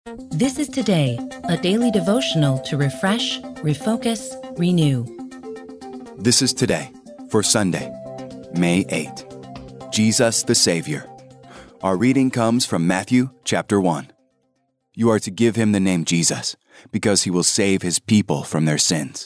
This is Today, a daily devotional to refresh, refocus, renew. This is Today for Sunday, May 8. Jesus the Savior. Our reading comes from Matthew chapter 1. You are to give him the name Jesus, because he will save his people from their sins.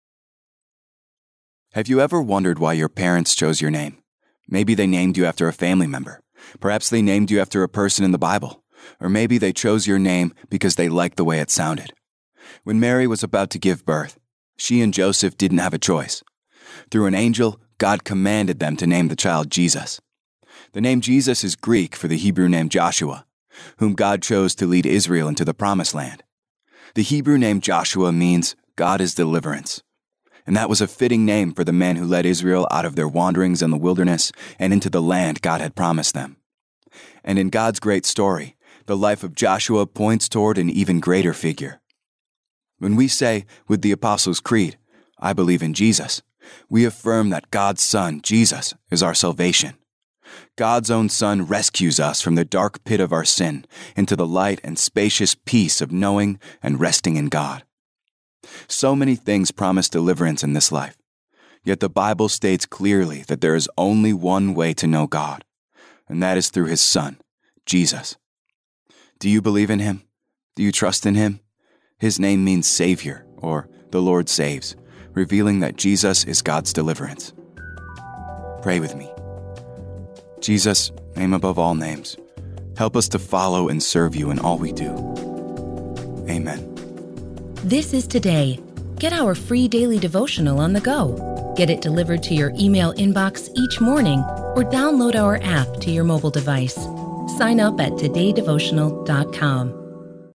Have you ever wondered why your parents chose your name? Maybe they named you after a family member. Perhaps they named you after a person in the Bible. Or maybe they chose your name because they liked the way it sounded. When Mary was about to give birth, she and Joseph didn't have a choice. Through an angel, God commanded them to name the child Jesus. The name Jesus is Greek for the Hebrew name Joshua, whom God chose to lead Israel into the Promised Land. The Hebrew name Joshua means God is deliverance. And that was a fitting name for the man who led Israel out of their wanderings in the wilderness and into the land God had promised them. And in God's great story, the life of Joshua points toward an even greater figure. When we say, with the Apostles' Creed, I believe in Jesus, we affirm that God's Son, Jesus, is our salvation. God's own Son rescues us from the dark pit of our sin into the light and spacious peace of knowing and resting in God. So many things promise deliverance in this life, yet the Bible states clearly that there is only one way to know God, and that is through his Son, Jesus. Do you believe in him? Do you trust in him? His name means Savior, or the Lord saves, revealing that Jesus is God's deliverance. Pray with me. Jesus, name above all names, help us to follow and serve you in all we do. Amen. This is Today. Get our free daily devotional on the go. Get it delivered to your email inbox each morning or download our app to your mobile device. Sign up at todaydevotional.com.